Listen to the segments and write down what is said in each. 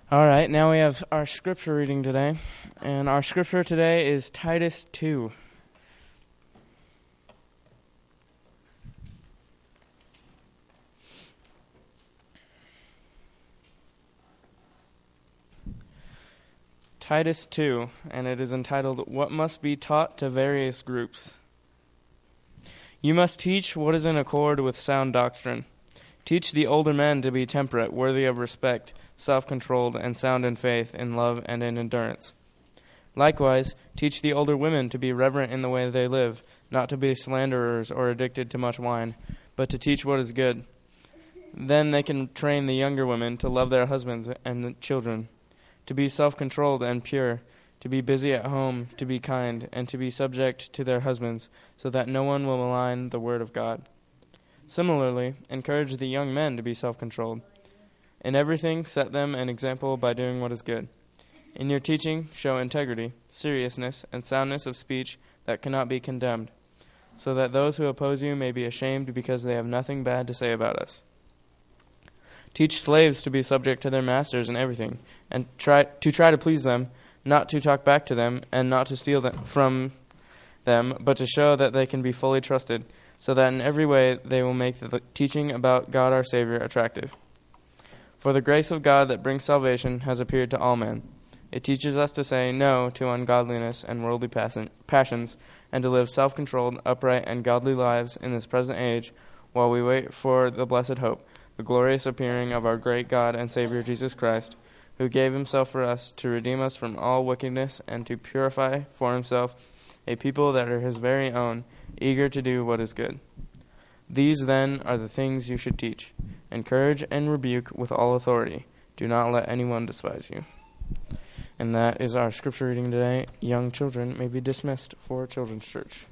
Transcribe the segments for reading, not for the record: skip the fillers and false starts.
All right, now we have our scripture reading today, and our scripture today is Titus 2. Titus 2, and it is entitled, What Must Be Taught to Various Groups. You must teach what is in accord with sound doctrine. Teach the older men to be temperate, worthy of respect, self-controlled, and sound in faith, in love, and in endurance. Likewise, teach the older women to be reverent in the way they live, not to be slanderers or addicted to much wine, but to teach what is good. Then they can train the younger women to love their husbands and children, to be self-controlled and pure, to be busy at home, to be kind, and to be subject to their husbands, so that no one will malign the word of God. Similarly, encourage the young men to be self-controlled. In everything, set them an example by doing what is good. In your teaching, show integrity, seriousness, and soundness of speech that cannot be condemned, so that those who oppose you may be ashamed because they have nothing bad to say about us. Teach slaves to be subject to their masters in everything, and try to please them, not to talk back to them, and not to steal from them, but to show that they can be fully trusted, so that in every way they will make the teaching about God our Savior attractive. For the grace of God that brings salvation has appeared to all men. It teaches us to say no to ungodliness and worldly passions, and to live self-controlled, upright, and godly lives in this present age, while we wait for the blessed hope, the glorious appearing of our great God and Savior Jesus Christ, who gave himself for us to redeem us from all wickedness and to purify for himself a people that are his very own, eager to do what is good. These, then, are the things you should teach. Encourage and rebuke with all authority. Do not let anyone despise you. And that is our scripture reading today. Young children may be dismissed for Children's Church.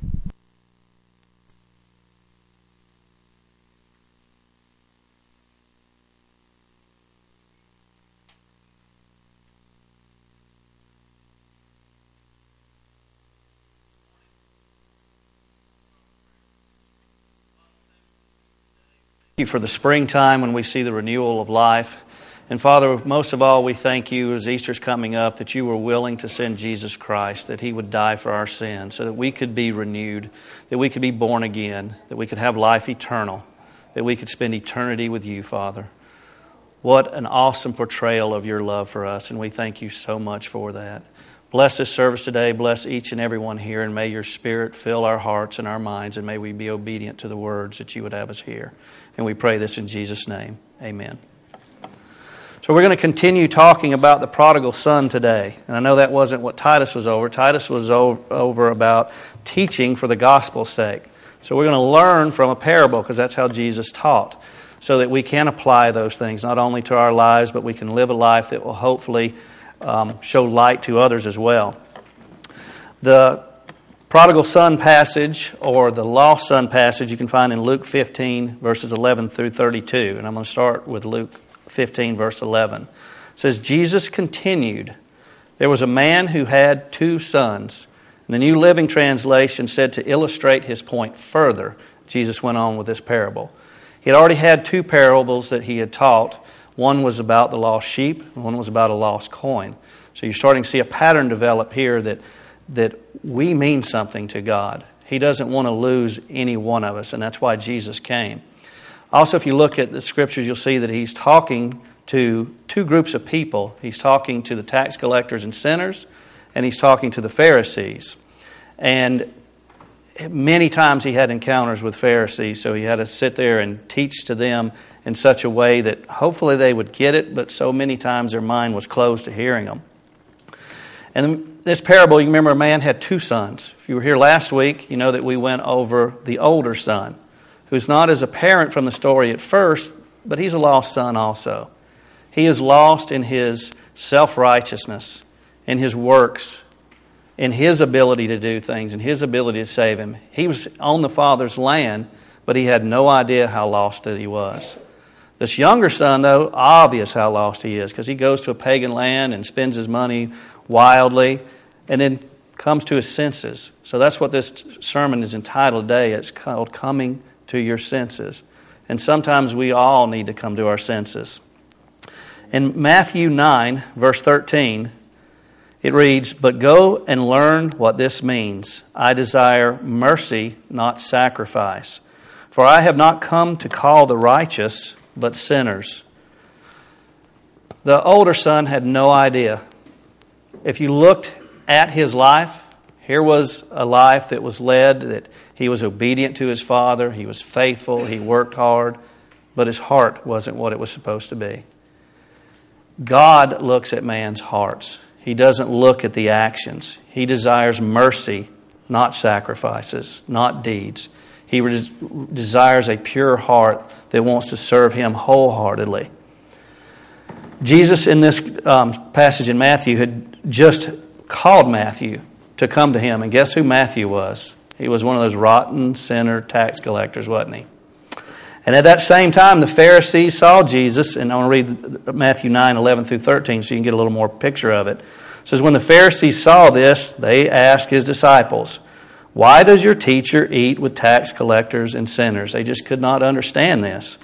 Thank you for the springtime when we see the renewal of life. And Father, most of all, we thank you as Easter's coming up that you were willing to send Jesus Christ, that he would die for our sins so that we could be renewed, that we could be born again, that we could have life eternal, that we could spend eternity with you, Father. What an awesome portrayal of your love for us, and we thank you so much for that. Bless this service today. Bless each and every one here, and may your Spirit fill our hearts and our minds, and may we be obedient to the words that you would have us hear. And we pray this in Jesus' name. Amen. So we're going to continue talking about the prodigal son today. And I know that wasn't what Titus was over. Titus was over about teaching for the gospel's sake. So we're going to learn from a parable because that's how Jesus taught, so that we can apply those things not only to our lives, but we can live a life that will hopefully show light to others as well. The prodigal son passage, or the lost son passage, you can find in Luke 15, verses 11 through 32. And I'm going to start with Luke 15, verse 11. It says, Jesus continued, there was a man who had 2 sons. And the New Living Translation said to illustrate his point further, Jesus went on with this parable. He had already had 2 parables that he had taught. One was about the lost sheep, and one was about a lost coin. So you're starting to see a pattern develop here that we mean something to God. He doesn't want to lose any one of us, and that's why Jesus came. Also, if you look at the Scriptures, you'll see that he's talking to 2 groups of people. He's talking to the tax collectors and sinners, and he's talking to the Pharisees. And many times he had encounters with Pharisees, so he had to sit there and teach to them in such a way that hopefully they would get it, but so many times their mind was closed to hearing them. And this parable, you remember a man had 2 sons. If you were here last week, you know that we went over the older son, who's not as apparent from the story at first, but he's a lost son also. He is lost in his self-righteousness, in his works, in his ability to do things, in his ability to save him. He was on the Father's land, but he had no idea how lost that he was. This younger son, though, obvious how lost he is, because he goes to a pagan land and spends his money wildly, and then comes to his senses. So that's what this sermon is entitled today. It's called Coming to Your Senses. And sometimes we all need to come to our senses. In Matthew 9, verse 13, it reads, "But go and learn what this means. I desire mercy, not sacrifice. For I have not come to call the righteous, but sinners." The older son had no idea. If you looked at his life, here was a life that was led, that he was obedient to his father, he was faithful, he worked hard, but his heart wasn't what it was supposed to be. God looks at man's hearts. He doesn't look at the actions. He desires mercy, not sacrifices, not deeds. He desires a pure heart that wants to serve Him wholeheartedly. Jesus, in this passage in Matthew, had just called Matthew to come to Him. And guess who Matthew was? He was one of those rotten sinner tax collectors, wasn't he? And at that same time, the Pharisees saw Jesus, and I want to read Matthew 9, 11 through 13 so you can get a little more picture of it. It says, "When the Pharisees saw this, they asked His disciples, 'Why does your teacher eat with tax collectors and sinners?'" They just could not understand this.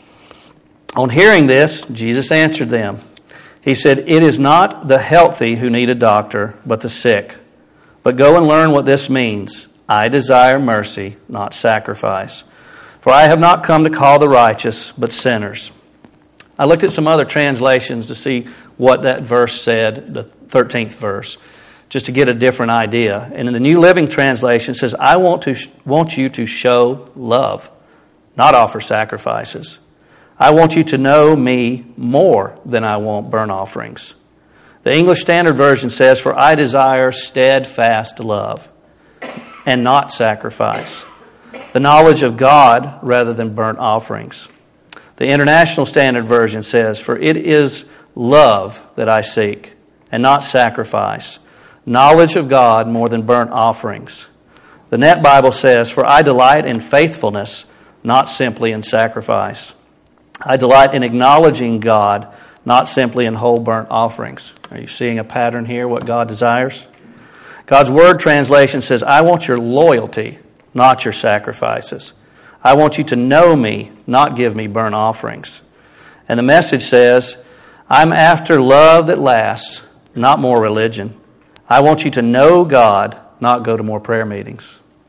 On hearing this, Jesus answered them. He said, "It is not the healthy who need a doctor, but the sick. But go and learn what this means. I desire mercy, not sacrifice. For I have not come to call the righteous, but sinners." I looked at some other translations to see what that verse said, the 13th verse, just to get a different idea. And in the New Living Translation, it says, "I want you to show love, not offer sacrifices. I want you to know me more than I want burnt offerings." The English Standard Version says, "For I desire steadfast love and not sacrifice, the knowledge of God rather than burnt offerings." The International Standard Version says, "For it is love that I seek and not sacrifice, knowledge of God more than burnt offerings." The Net Bible says, "For I delight in faithfulness, not simply in sacrifice. I delight in acknowledging God, not simply in whole burnt offerings." Are you seeing a pattern here, what God desires? God's Word translation says, "I want your loyalty, not your sacrifices. I want you to know me, not give me burnt offerings." And the Message says, "I'm after love that lasts, not more religion. I want you to know God, not go to more prayer meetings."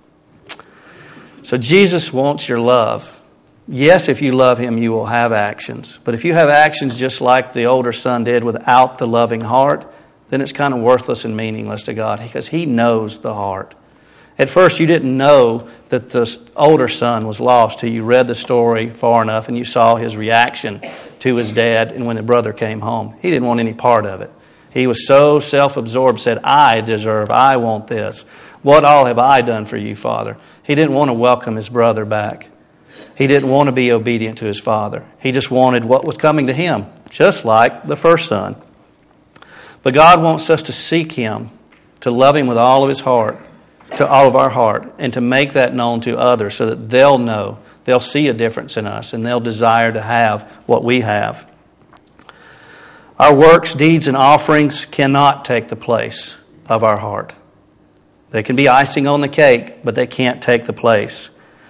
So Jesus wants your love. Yes, if you love Him, you will have actions. But if you have actions just like the older son did without the loving heart, then it's kind of worthless and meaningless to God, because He knows the heart. At first, you didn't know that the older son was lost till you read the story far enough and you saw his reaction to his dad and when the brother came home. He didn't want any part of it. He was so self-absorbed, said, "I deserve, I want this. What all have I done for you, Father?" He didn't want to welcome his brother back. He didn't want to be obedient to his father. He just wanted what was coming to him, just like the first son. But God wants us to seek Him, to love Him with all of His heart, to all of our heart, and to make that known to others so that they'll know, they'll see a difference in us, and they'll desire to have what we have. Our works, deeds, and offerings cannot take the place of our heart. They can be icing on the cake, but they can't take the place.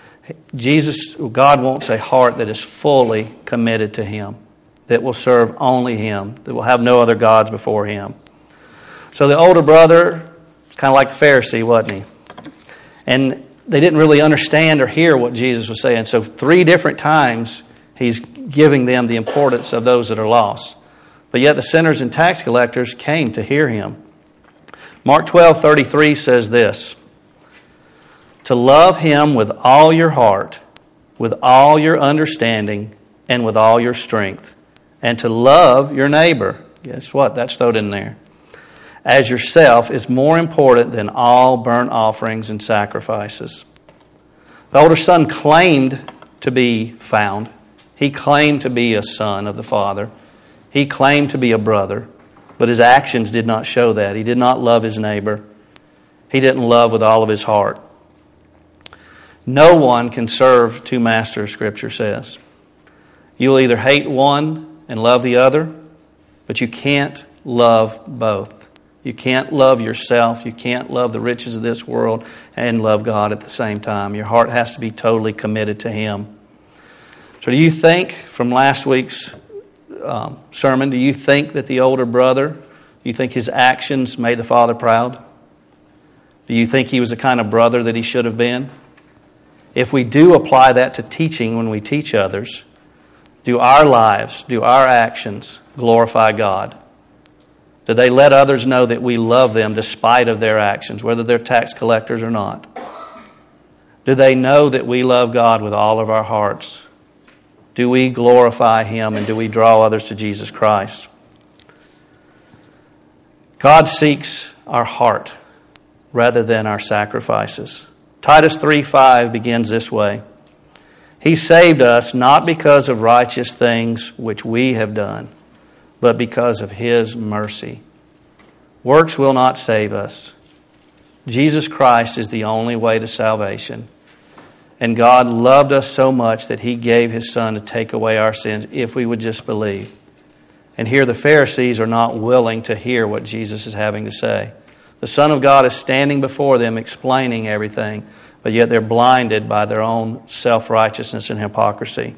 God wants a heart that is fully committed to Him, that will serve only Him, that will have no other gods before Him. So the older brother, kind of like the Pharisee, wasn't he? And they didn't really understand or hear what Jesus was saying. So 3 different times He's giving them the importance of those that are lost. But yet the sinners and tax collectors came to hear Him. Mark 12:33 says this, "To love Him with all your heart, with all your understanding, and with all your strength, and to love your neighbor," guess what? That's thrown in there, "as yourself is more important than all burnt offerings and sacrifices." The older son claimed to be found. He claimed to be a son of the Father. He claimed to be a brother, but his actions did not show that. He did not love his neighbor. He didn't love with all of his heart. No one can serve 2 masters, Scripture says. You will either hate one and love the other, but you can't love both. You can't love yourself. You can't love the riches of this world and love God at the same time. Your heart has to be totally committed to Him. So do you think from last week's sermon, do you think that the older brother, do you think his actions made the father proud? Do you think he was the kind of brother that he should have been? If we do apply that to teaching when we teach others, do our lives, do our actions glorify God? Do they let others know that we love them despite of their actions, whether they're tax collectors or not? Do they know that we love God with all of our hearts? Do we glorify Him and do we draw others to Jesus Christ? God seeks our heart rather than our sacrifices. Titus 3:5 begins this way. He saved us not because of righteous things which we have done, but because of His mercy. Works will not save us. Jesus Christ is the only way to salvation. And God loved us so much that He gave His Son to take away our sins if we would just believe. And here the Pharisees are not willing to hear what Jesus is having to say. The Son of God is standing before them explaining everything, but yet they're blinded by their own self-righteousness and hypocrisy.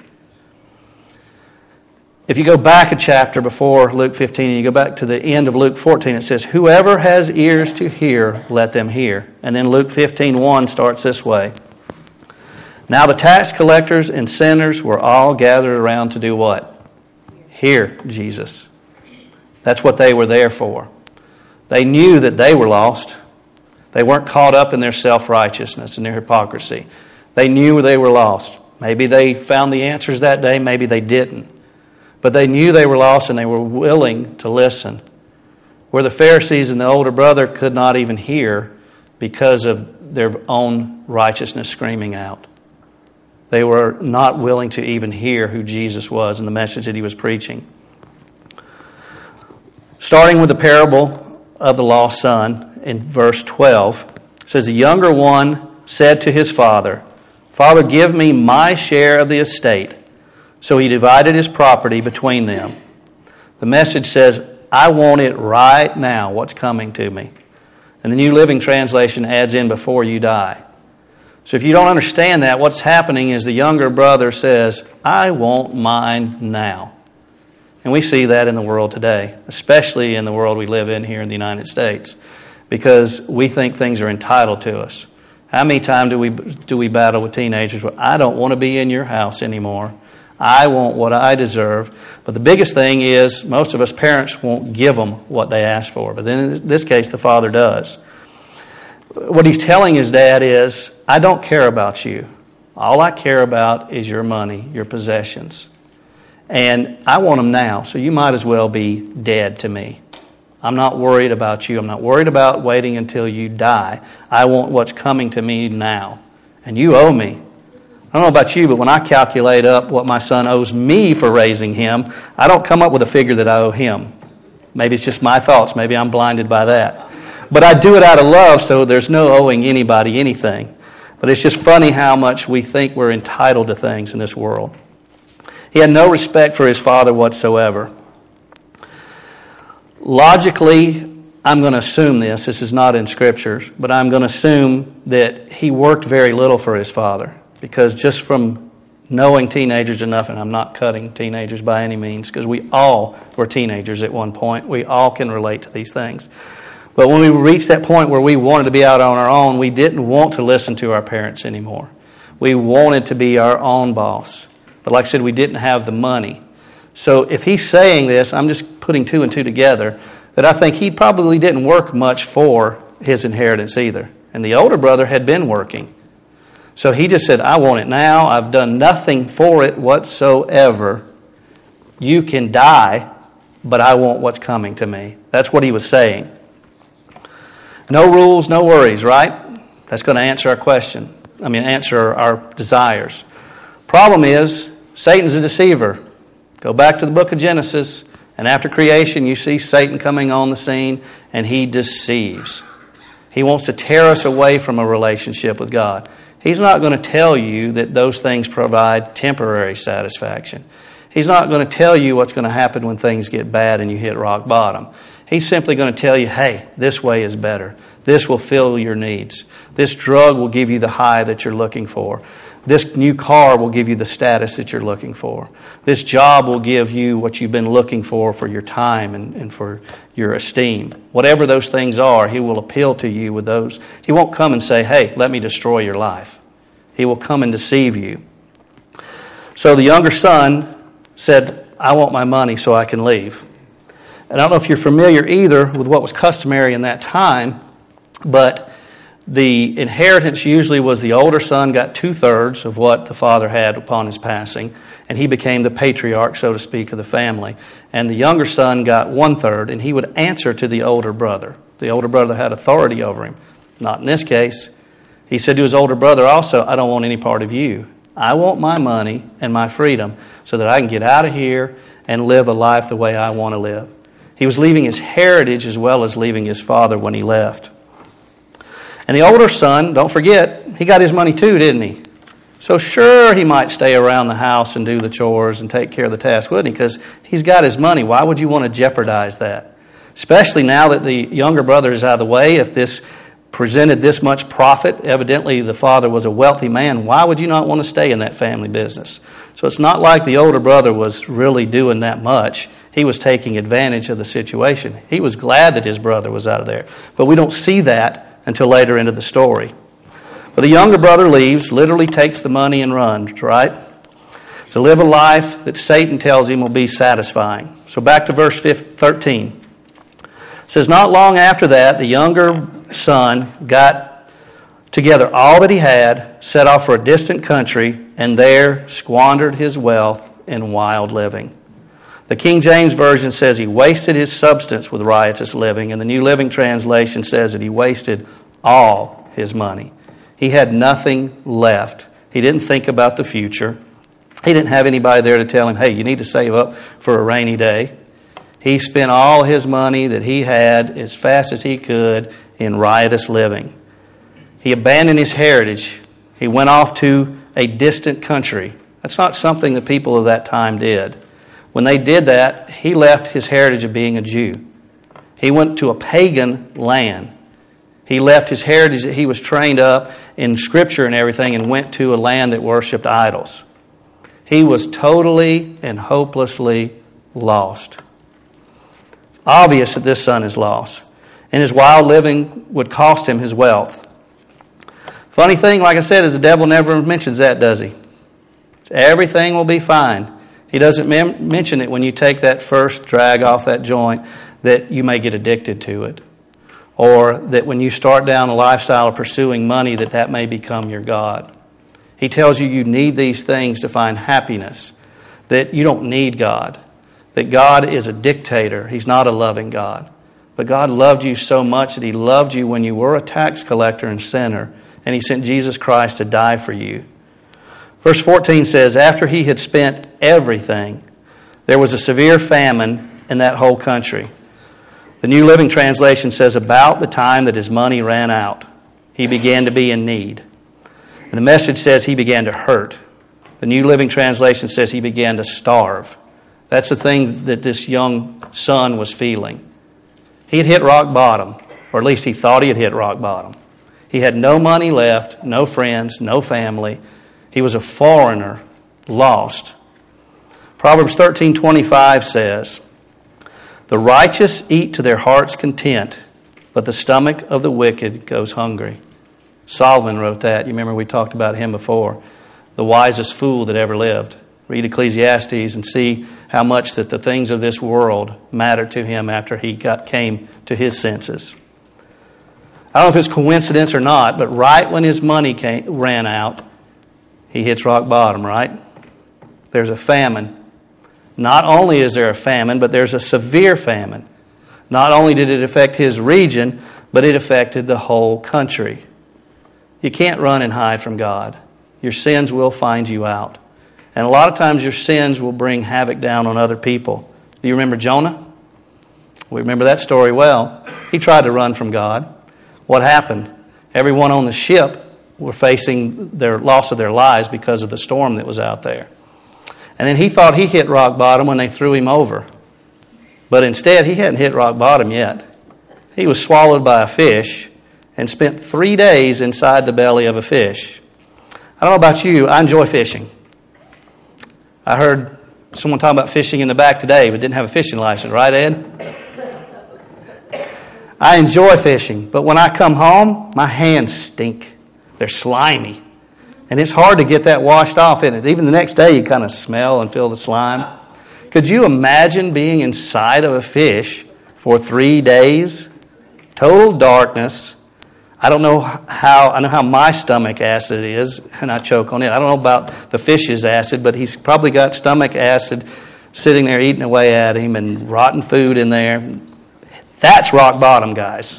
If you go back a chapter before Luke 15 and you go back to the end of Luke 14, it says, whoever has ears to hear, let them hear. And then Luke 15:1 starts this way. Now the tax collectors and sinners were all gathered around to do what? Hear Jesus. That's what they were there for. They knew that they were lost. They weren't caught up in their self-righteousness and their hypocrisy. They knew they were lost. Maybe they found the answers that day, maybe they didn't. But they knew they were lost and they were willing to listen. Where the Pharisees and the older brother could not even hear because of their own righteousness screaming out. They were not willing to even hear who Jesus was and the message that He was preaching. Starting with the parable of the lost son in verse 12, it says, the younger one said to his father, Father, give me my share of the estate. So he divided his property between them. The message says, I want it right now, what's coming to me. And the New Living Translation adds in before you die. So if you don't understand that, what's happening is the younger brother says, I want mine now. And we see that in the world today, especially in the world we live in here in the United States, because we think things are entitled to us. How many times do we battle with teenagers where I don't want to be in your house anymore. I want what I deserve. But the biggest thing is most of us parents won't give them what they ask for. But then in this case, the father does. What he's telling his dad is, I don't care about you. All I care about is your money, your possessions. And I want them now, so you might as well be dead to me. I'm not worried about you. I'm not worried about waiting until you die. I want what's coming to me now. And you owe me. I don't know about you, but when I calculate up what my son owes me for raising him, I don't come up with a figure that I owe him. Maybe it's just my thoughts. Maybe I'm blinded by that. But I do it out of love, so there's no owing anybody anything. But it's just funny how much we think we're entitled to things in this world. He had no respect for his father whatsoever. Logically, I'm going to assume this. This is not in Scriptures, but I'm going to assume that he worked very little for his father. Because just from knowing teenagers enough, and I'm not cutting teenagers by any means, because we all were teenagers at one point. We all can relate to these things. But when we reached that point where we wanted to be out on our own, we didn't want to listen to our parents anymore. We wanted to be our own boss. But like I said, we didn't have the money. So if he's saying this, I'm just putting two and two together, that I think he probably didn't work much for his inheritance either. And the older brother had been working. So he just said, I want it now. I've done nothing for it whatsoever. You can die, but I want what's coming to me. That's what he was saying. No rules, no worries, right? That's going to answer our question. Answer our desires. Problem is, Satan's a deceiver. Go back to the book of Genesis, and after creation, you see Satan coming on the scene, and he deceives. He wants to tear us away from a relationship with God. He's not going to tell you that those things provide temporary satisfaction. He's not going to tell you what's going to happen when things get bad and you hit rock bottom. He's simply going to tell you, hey, this way is better. This will fill your needs. This drug will give you the high that you're looking for. This new car will give you the status that you're looking for. This job will give you what you've been looking for your time and for your esteem. Whatever those things are, He will appeal to you with those. He won't come and say, hey, let me destroy your life. He will come and deceive you. So the younger son said, I want my money so I can leave. And I don't know if you're familiar either with what was customary in that time, but the inheritance usually was the older son got 2/3 of what the father had upon his passing, and he became the patriarch, so to speak, of the family. And the younger son got 1/3, and he would answer to the older brother. The older brother had authority over him. Not in this case. He said to his older brother also, I don't want any part of you. I want my money and my freedom so that I can get out of here and live a life the way I want to live. He was leaving his heritage as well as leaving his father when he left. And the older son, don't forget, he got his money too, didn't he? So sure, he might stay around the house and do the chores and take care of the tasks, wouldn't he? Because he's got his money. Why would you want to jeopardize that? Especially now that the younger brother is out of the way. If this presented this much profit, evidently the father was a wealthy man, why would you not want to stay in that family business? So it's not like the older brother was really doing that much. He was taking advantage of the situation. He was glad that his brother was out of there. But we don't see that until later into the story. But the younger brother leaves, literally takes the money and runs, right? To live a life that Satan tells him will be satisfying. So back to verse 13. It says, not long after that, the younger son got together all that he had, set off for a distant country, and there squandered his wealth in wild living. The King James Version says he wasted his substance with riotous living, and the New Living Translation says that he wasted all his money. He had nothing left. He didn't think about the future. He didn't have anybody there to tell him, hey, you need to save up for a rainy day. He spent all his money that he had as fast as he could in riotous living. He abandoned his heritage. He went off to a distant country. That's not something the people of that time did. When they did that, he left his heritage of being a Jew. He went to a pagan land. He left his heritage that he was trained up in Scripture and everything and went to a land that worshipped idols. He was totally and hopelessly lost. Obvious that this son is lost. And his wild living would cost him his wealth. Funny thing, like I said, is the devil never mentions that, does he? Everything will be fine. He doesn't mention it when you take that first drag off that joint that you may get addicted to it. Or that when you start down a lifestyle of pursuing money that may become your God. He tells you you need these things to find happiness. That you don't need God. That God is a dictator. He's not a loving God. But God loved you so much that He loved you when you were a tax collector and sinner. And He sent Jesus Christ to die for you. Verse 14 says, after he had spent everything, there was a severe famine in that whole country. The New Living Translation says, about the time that his money ran out, he began to be in need. And the Message says he began to hurt. The New Living Translation says he began to starve. That's the thing that this young son was feeling. He had hit rock bottom, or at least he thought he had hit rock bottom. He had no money left, no friends, no family. He was a foreigner, lost. Proverbs 13:25 says, the righteous eat to their heart's content, but the stomach of the wicked goes hungry. Solomon wrote that. You remember we talked about him before. The wisest fool that ever lived. Read Ecclesiastes and see how much that the things of this world mattered to him after he came to his senses. I don't know if it's coincidence or not, but right when his money ran out, he hits rock bottom, right? There's a famine. Not only is there a famine, but there's a severe famine. Not only did it affect his region, but it affected the whole country. You can't run and hide from God. Your sins will find you out. And a lot of times your sins will bring havoc down on other people. Do you remember Jonah? We remember that story well. He tried to run from God. What happened? Everyone on the ship were facing their loss of their lives because of the storm that was out there. And then he thought he hit rock bottom when they threw him over. But instead, he hadn't hit rock bottom yet. He was swallowed by a fish and spent 3 days inside the belly of a fish. I don't know about you, I enjoy fishing. I heard someone talking about fishing in the back today, but didn't have a fishing license, right, Ed? I enjoy fishing, but when I come home, my hands stink. They're slimy. And it's hard to get that washed off in it. Even the next day, you kind of smell and feel the slime. Could you imagine being inside of a fish for 3 days? Total darkness. I know how my stomach acid is, and I choke on it. I don't know about the fish's acid, but he's probably got stomach acid sitting there eating away at him and rotten food in there. That's rock bottom, guys.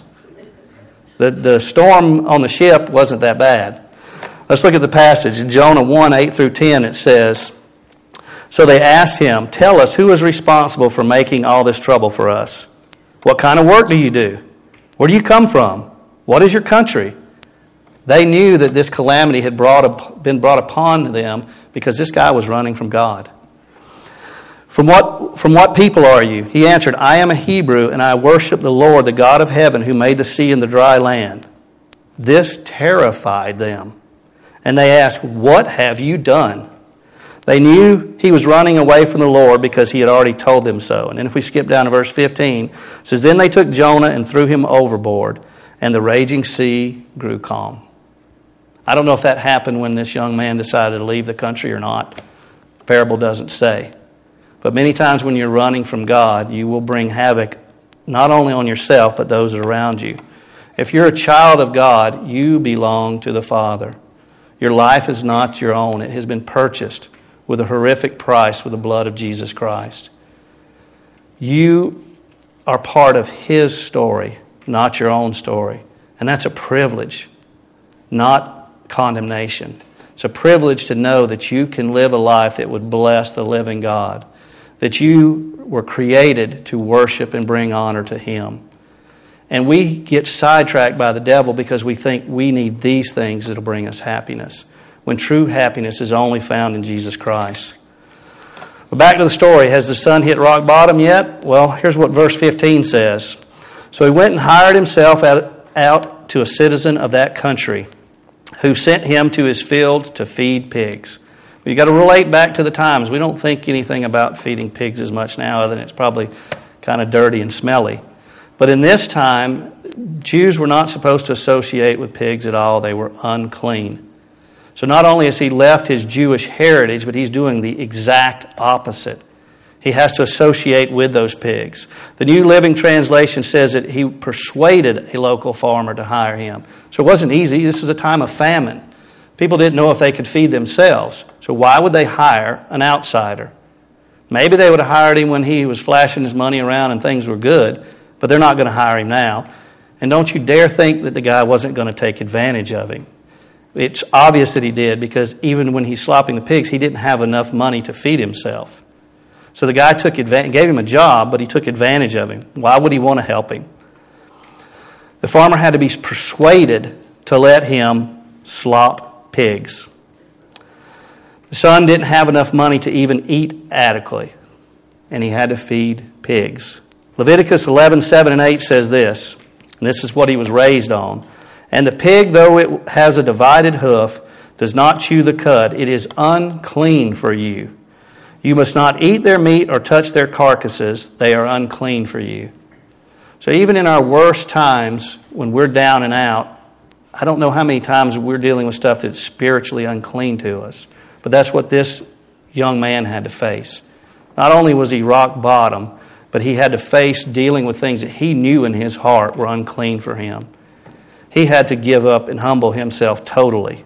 The storm on the ship wasn't that bad. Let's look at the passage. In Jonah 1, 8 through 10, it says, "So they asked him, 'Tell us, who is responsible for making all this trouble for us? What kind of work do you do? Where do you come from? What is your country?' They knew that this calamity had been brought upon them because this guy was running from God. From what people are you?" He answered, "I am a Hebrew, and I worship the Lord, the God of heaven, who made the sea and the dry land." This terrified them. And they asked, "What have you done?" They knew he was running away from the Lord because he had already told them so. And then if we skip down to verse 15, it says, "Then they took Jonah and threw him overboard, and the raging sea grew calm." I don't know if that happened when this young man decided to leave the country or not. The parable doesn't say. But many times when you're running from God, you will bring havoc not only on yourself, but those around you. If you're a child of God, you belong to the Father. Your life is not your own. It has been purchased with a horrific price with the blood of Jesus Christ. You are part of His story, not your own story. And that's a privilege, not condemnation. It's a privilege to know that you can live a life that would bless the living God, that you were created to worship and bring honor to Him. And we get sidetracked by the devil because we think we need these things that will bring us happiness, when true happiness is only found in Jesus Christ. But back to the story. Has the son hit rock bottom yet? Well, here's what verse 15 says. "So he went and hired himself out to a citizen of that country, who sent him to his fields to feed pigs." You've got to relate back to the times. We don't think anything about feeding pigs as much now, other than it's probably kind of dirty and smelly. But in this time, Jews were not supposed to associate with pigs at all. They were unclean. So not only has he left his Jewish heritage, but he's doing the exact opposite. He has to associate with those pigs. The New Living Translation says that he persuaded a local farmer to hire him. So it wasn't easy. This was a time of famine. People didn't know if they could feed themselves. So why would they hire an outsider? Maybe they would have hired him when he was flashing his money around and things were good, but they're not going to hire him now. And don't you dare think that the guy wasn't going to take advantage of him. It's obvious that he did, because even when he's slopping the pigs, he didn't have enough money to feed himself. So the guy gave him a job, but he took advantage of him. Why would he want to help him? The farmer had to be persuaded to let him slop pigs. The son didn't have enough money to even eat adequately, and he had to feed pigs. Leviticus 11:7 and 8 says this, and this is what he was raised on. "And the pig, though it has a divided hoof, does not chew the cud. It is unclean for you. You must not eat their meat or touch their carcasses. They are unclean for you." So even in our worst times, when we're down and out, I don't know how many times we're dealing with stuff that's spiritually unclean to us. But that's what this young man had to face. Not only was he rock bottom, but he had to face dealing with things that he knew in his heart were unclean for him. He had to give up and humble himself totally.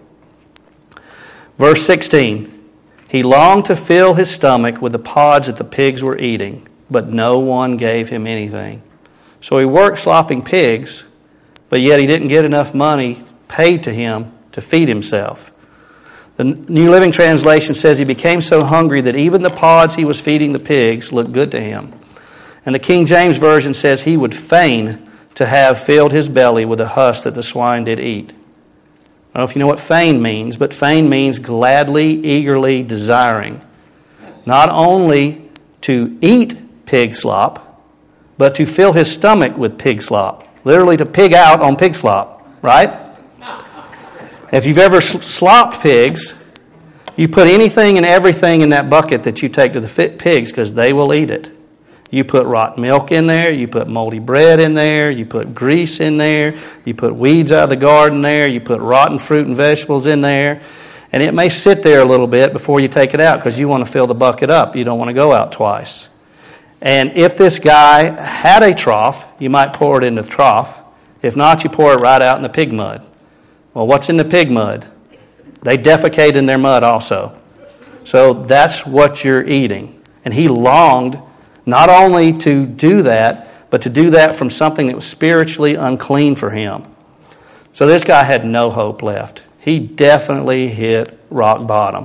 Verse 16, "He longed to fill his stomach with the pods that the pigs were eating, but no one gave him anything." So he worked slopping pigs, but yet he didn't get enough money paid to him to feed himself. The New Living Translation says he became so hungry that even the pods he was feeding the pigs looked good to him. And the King James Version says he would fain to have filled his belly with the husk that the swine did eat. I don't know if you know what fain means, but fain means gladly, eagerly, desiring. Not only to eat pig slop, but to fill his stomach with pig slop. Literally to pig out on pig slop, right? If you've ever slopped pigs, you put anything and everything in that bucket that you take to the pigs because they will eat it. You put rotten milk in there, you put moldy bread in there, you put grease in there, you put weeds out of the garden there, you put rotten fruit and vegetables in there, and it may sit there a little bit before you take it out because you want to fill the bucket up. You don't want to go out twice. And if this guy had a trough, you might pour it in the trough. If not, you pour it right out in the pig mud. Well, what's in the pig mud? They defecate in their mud also. So that's what you're eating. And he longed not only to do that, but to do that from something that was spiritually unclean for him. So this guy had no hope left. He definitely hit rock bottom.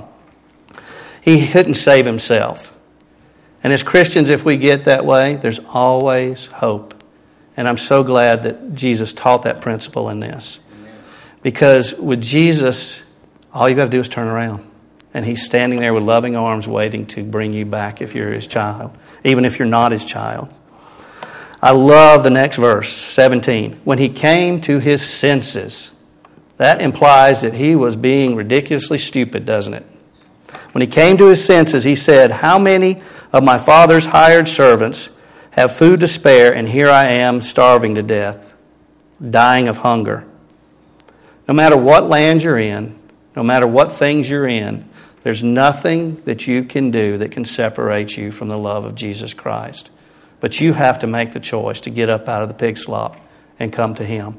He couldn't save himself. And as Christians, if we get that way, there's always hope. And I'm so glad that Jesus taught that principle in this. Because with Jesus, all you got to do is turn around. And he's standing there with loving arms waiting to bring you back if you're his child, even if you're not his child. I love the next verse, 17. When he came to his senses, that implies that he was being ridiculously stupid, doesn't it? When he came to his senses, he said, how many of my father's hired servants have food to spare, and here I am starving to death, dying of hunger. No matter what land you're in, no matter what things you're in, there's nothing that you can do that can separate you from the love of Jesus Christ. But you have to make the choice to get up out of the pig slop and come to him.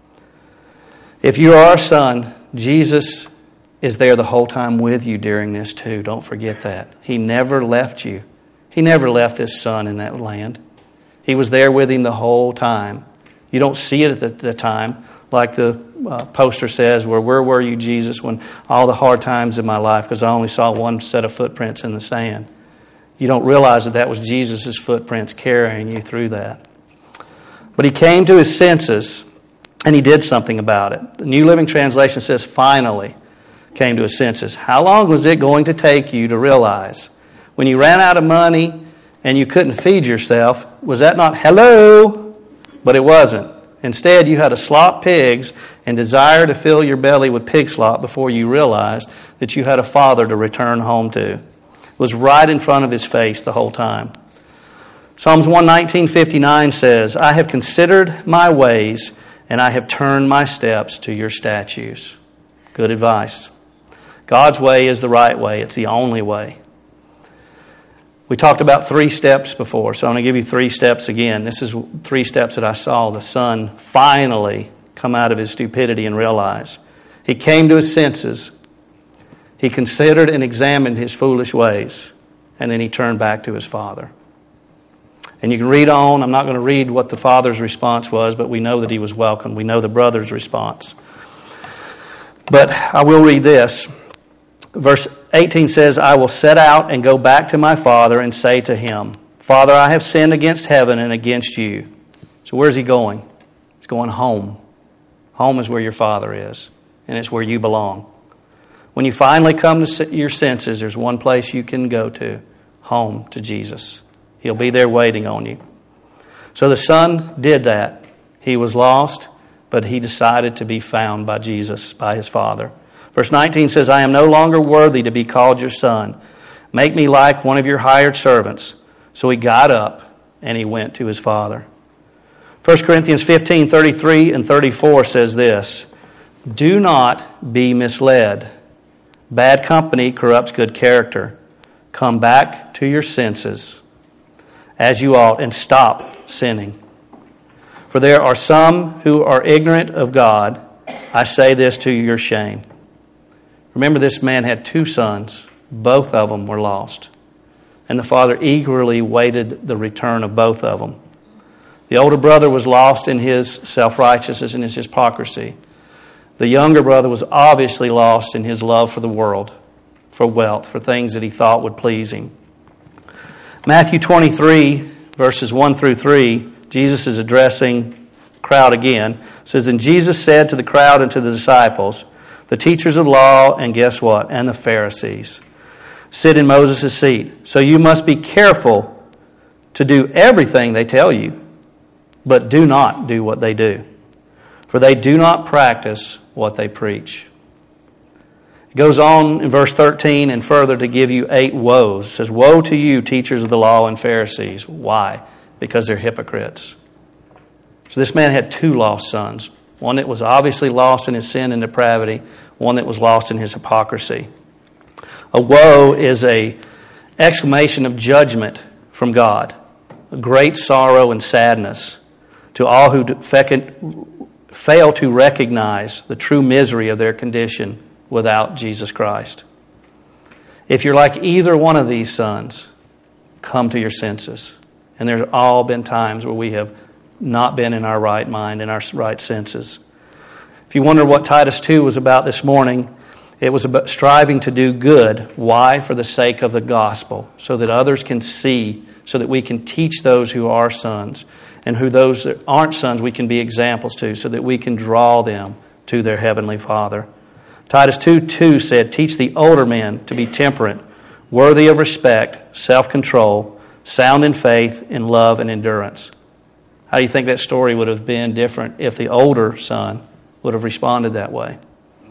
If you are a son, Jesus is there the whole time with you during this too. Don't forget that. He never left you. He never left his son in that land. He was there with him the whole time. You don't see it at the time, like the poster says, where were you, Jesus, when all the hard times in my life, because I only saw one set of footprints in the sand. You don't realize that was Jesus' footprints carrying you through that. But he came to his senses, and he did something about it. The New Living Translation says, finally came to his senses. How long was it going to take you to realize when you ran out of money and you couldn't feed yourself, was that not hello? But it wasn't. Instead, you had to slop pigs and desire to fill your belly with pig slop before you realized that you had a father to return home to. It was right in front of his face the whole time. Psalms 119:59 says, I have considered my ways, and I have turned my steps to your statutes. Good advice. God's way is the right way. It's the only way. We talked about 3 steps before, so I'm going to give you 3 steps again. This is 3 steps that I saw the son finally come out of his stupidity and realize. He came to his senses. He considered and examined his foolish ways, and then he turned back to his father. And you can read on. I'm not going to read what the father's response was, but we know that he was welcomed. We know the brother's response. But I will read this. Verse 18 says, I will set out and go back to my father and say to him, Father, I have sinned against heaven and against you. So where's he going? He's going home. Home is where your father is, and it's where you belong. When you finally come to your senses, there's one place you can go to, home to Jesus. He'll be there waiting on you. So the son did that. He was lost, but he decided to be found by Jesus, by his father. Verse 19 says, I am no longer worthy to be called your son. Make me like one of your hired servants. So he got up and he went to his father. 1 Corinthians 15:33 and 34 says this, do not be misled. Bad company corrupts good character. Come back to your senses as you ought and stop sinning. For there are some who are ignorant of God. I say this to your shame. Remember, this man had 2 sons. Both of them were lost. And the father eagerly waited the return of both of them. The older brother was lost in his self-righteousness and his hypocrisy. The younger brother was obviously lost in his love for the world, for wealth, for things that he thought would please him. Matthew 23, verses 1 through 3, Jesus is addressing the crowd again. It says, Then Jesus said to the crowd and to the disciples, the teachers of law, and guess what? And the Pharisees sit in Moses' seat. So you must be careful to do everything they tell you, but do not do what they do. For they do not practice what they preach. goes on in verse 13 and further to give you 8 woes. It says, "Woe to you, teachers of the law and Pharisees." Why? Because they're hypocrites. So this man had 2 lost sons. One that was obviously lost in his sin and depravity. One that was lost in his hypocrisy. A woe is an exclamation of judgment from God. A great sorrow and sadness to all who fail to recognize the true misery of their condition without Jesus Christ. If you're like either one of these sons, come to your senses. And there's all been times where we have not been in our right mind, in our right senses. If you wonder what Titus 2 was about this morning, it was about striving to do good. Why? For the sake of the gospel, so that others can see, so that we can teach those who are sons, and who those that aren't sons we can be examples to, so that we can draw them to their heavenly Father. Titus 2:2 said, "Teach the older men to be temperate, worthy of respect, self-control, sound in faith, in love and endurance." How do you think that story would have been different if the older son would have responded that way?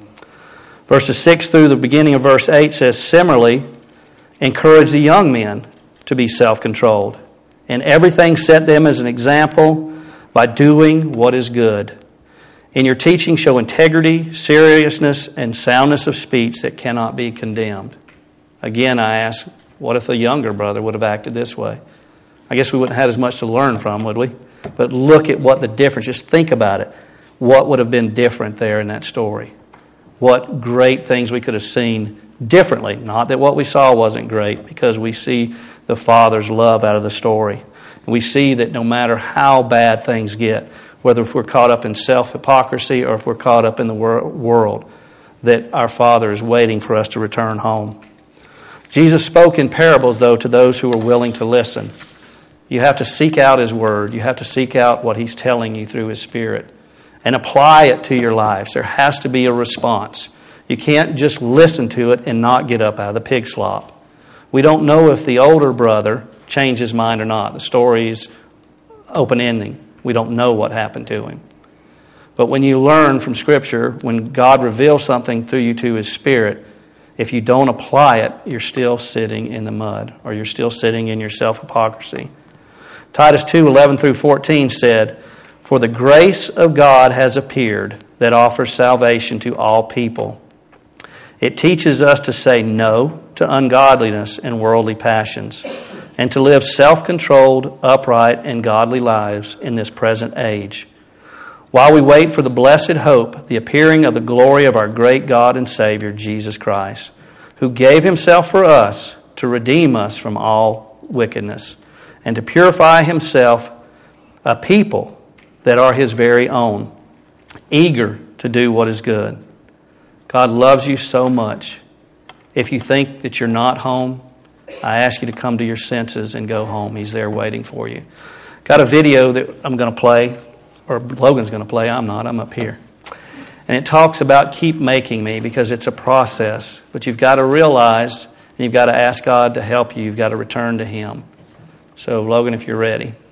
Verses 6 through the beginning of verse 8 says, "Similarly, encourage the young men to be self-controlled. In everything set them as an example by doing what is good. In your teaching show integrity, seriousness, and soundness of speech that cannot be condemned." Again, I ask, what if the younger brother would have acted this way? I guess we wouldn't have had as much to learn from, would we? But look at what the difference, just think about it. What would have been different there in that story? What great things we could have seen differently. Not that what we saw wasn't great, because we see the Father's love out of the story. And we see that no matter how bad things get, whether if we're caught up in self-hypocrisy or if we're caught up in the world, that our Father is waiting for us to return home. Jesus spoke in parables, though, to those who were willing to listen. You have to seek out His Word. You have to seek out what He's telling you through His Spirit and apply it to your lives. There has to be a response. You can't just listen to it and not get up out of the pig slop. We don't know if the older brother changed his mind or not. The story's open-ending. We don't know what happened to him. But when you learn from Scripture, when God reveals something through you to His Spirit, if you don't apply it, you're still sitting in the mud, or you're still sitting in your self-hypocrisy. Titus 2:11 through 14 said, "For the grace of God has appeared that offers salvation to all people. It teaches us to say no to ungodliness and worldly passions, and to live self-controlled, upright, and godly lives in this present age, while we wait for the blessed hope, the appearing of the glory of our great God and Savior, Jesus Christ, who gave Himself for us to redeem us from all wickedness, and to purify Himself a people that are His very own, eager to do what is good." God loves you so much. If you think that you're not home, I ask you to come to your senses and go home. He's there waiting for you. Got a video that I'm going to play, or Logan's going to play. I'm not. I'm up here. And it talks about keep making me, because it's a process. But you've got to realize, and you've got to ask God to help you. You've got to return to Him. So, Logan, if you're ready.